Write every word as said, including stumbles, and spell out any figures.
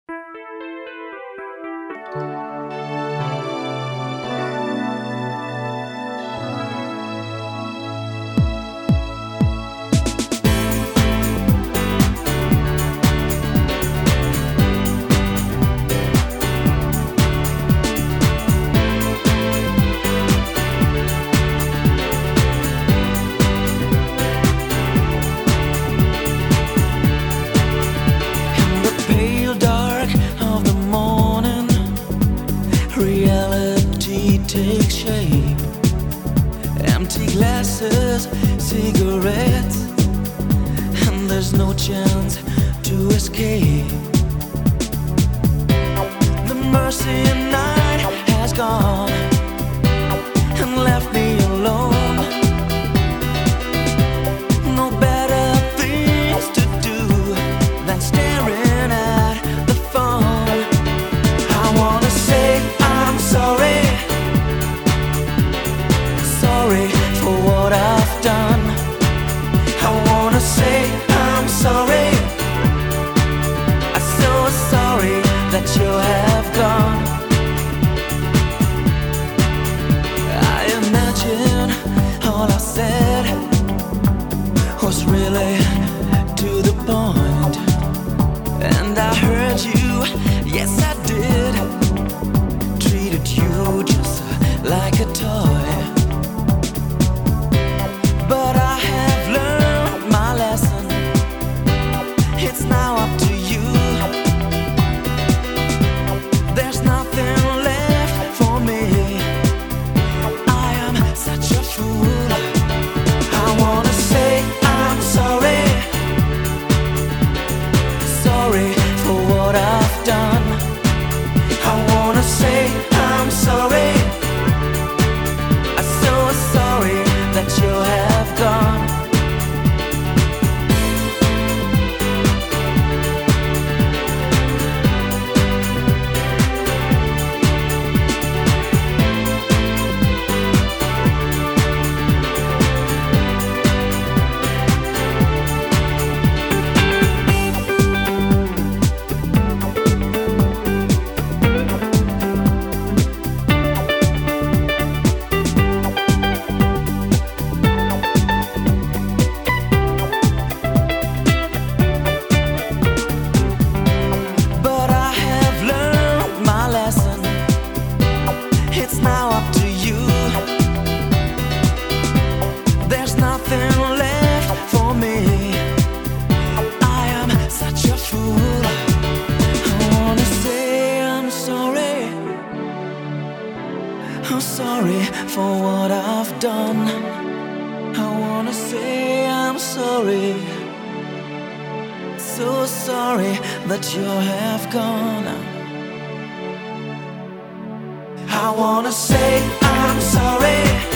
Reality takes shape. Empty glasses, cigarettes, and there's no chance to escape. The mercy night has gone and left me alone. No better things to do than staring at the phone. I wanna say I'm sorry, sorry for what I've done. I wanna say I'm sorry, I'm so sorry that you have gone. I imagine all I said was really to the point, and I heard you, yes I did. Treated you just like a toy, but I have learned my lesson. It's now up to you. There's nothing left for me. I am such a fool. I wanna say I'm sorry, sorry for what I've done. I wanna say I'm sorry, I'm so sorry that you have gone. It's now up to you. There's nothing left for me. I am such a fool. I wanna say I'm sorry, I'm sorry for what I've done. I wanna say I'm sorry, so sorry that you have gone. I wanna say I'm sorry.